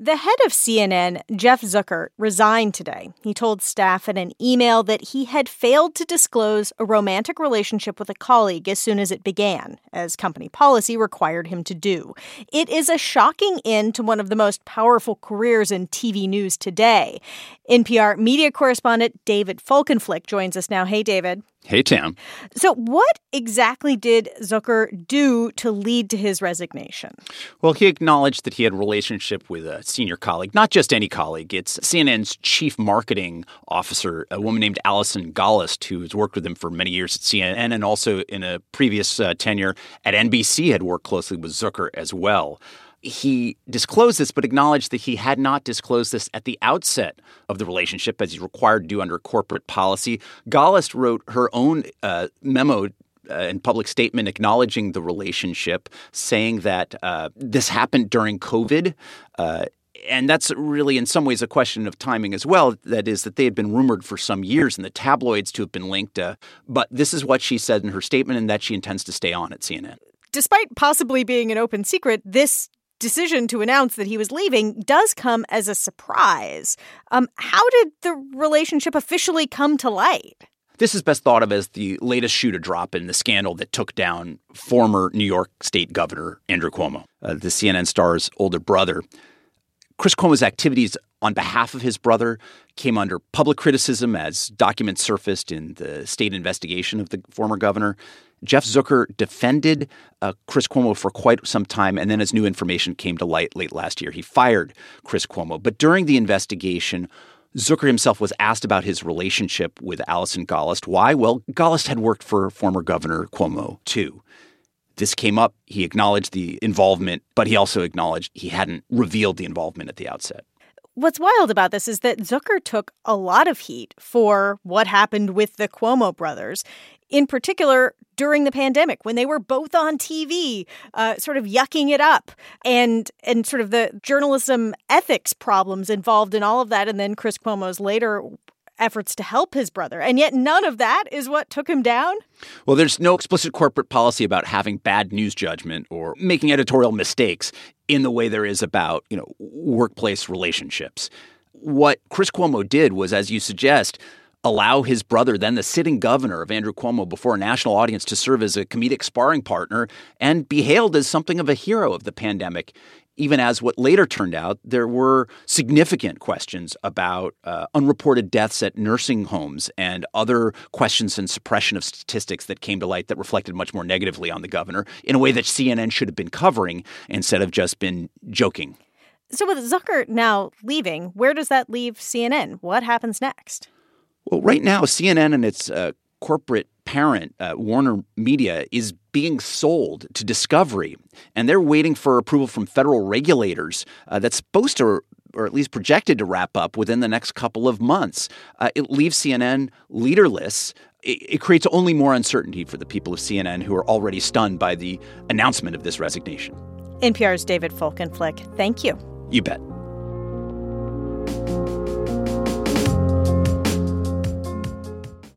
The head of CNN, Jeff Zucker, resigned today. He told staff in an email that he had failed to disclose a romantic relationship with a colleague as soon as it began, as company policy required him to do. It is a shocking end to one of the most powerful careers in TV news today. NPR media correspondent David Folkenflik joins us now. Hey, David. Hey, Tam. So what exactly did Zucker do to lead to his resignation? Well, he acknowledged that he had a relationship with a senior colleague, not just any colleague. It's CNN's chief marketing officer, a woman named Allison Gollust, who has worked with him for many years at CNN and also in a previous tenure at NBC had worked closely with Zucker as well. He disclosed this, but acknowledged that he had not disclosed this at the outset of the relationship, as he's required to do under corporate policy. Gollust wrote her own memo and public statement acknowledging the relationship, saying that this happened during COVID. And that's really in some ways a question of timing as well. That is that they had been rumored for some years in the tabloids to have been linked. But this is what she said in her statement, and that she intends to stay on at CNN. Despite possibly being an open secret, this decision to announce that he was leaving does come as a surprise. How did the relationship officially come to light? This is best thought of as the latest shoe to drop in the scandal that took down former New York State Governor Andrew Cuomo, the CNN star's older brother. Chris Cuomo's activities on behalf of his brother came under public criticism as documents surfaced in the state investigation of the former governor. Jeff Zucker defended Chris Cuomo for quite some time, and then as new information came to light late last year, he fired Chris Cuomo. But during the investigation, Zucker himself was asked about his relationship with Allison Gollust. Why? Well, Gollust had worked for former Governor Cuomo, too. This came up. He acknowledged the involvement, but he also acknowledged he hadn't revealed the involvement at the outset. What's wild about this is that Zucker took a lot of heat for what happened with the Cuomo brothers, in particular during the pandemic when they were both on TV, sort of yucking it up, and sort of the journalism ethics problems involved in all of that, and then Chris Cuomo's later efforts to help his brother. And yet none of that is what took him down? Well, there's no explicit corporate policy about having bad news judgment or making editorial mistakes in the way there is about, workplace relationships. What Chris Cuomo did was, as you suggest, allow his brother, then the sitting governor of Andrew Cuomo, before a national audience to serve as a comedic sparring partner and be hailed as something of a hero of the pandemic, even as what later turned out, there were significant questions about unreported deaths at nursing homes and other questions and suppression of statistics that came to light that reflected much more negatively on the governor in a way that CNN should have been covering instead of just been joking. So with Zucker now leaving, where does that leave CNN? What happens next? Well, right now, CNN and its corporate parent, Warner Media, is being sold to Discovery, and they're waiting for approval from federal regulators that's supposed to, or at least projected to, wrap up within the next couple of months. It leaves CNN leaderless. It creates only more uncertainty for the people of CNN who are already stunned by the announcement of this resignation. NPR's David Folkenflik, thank you. You bet.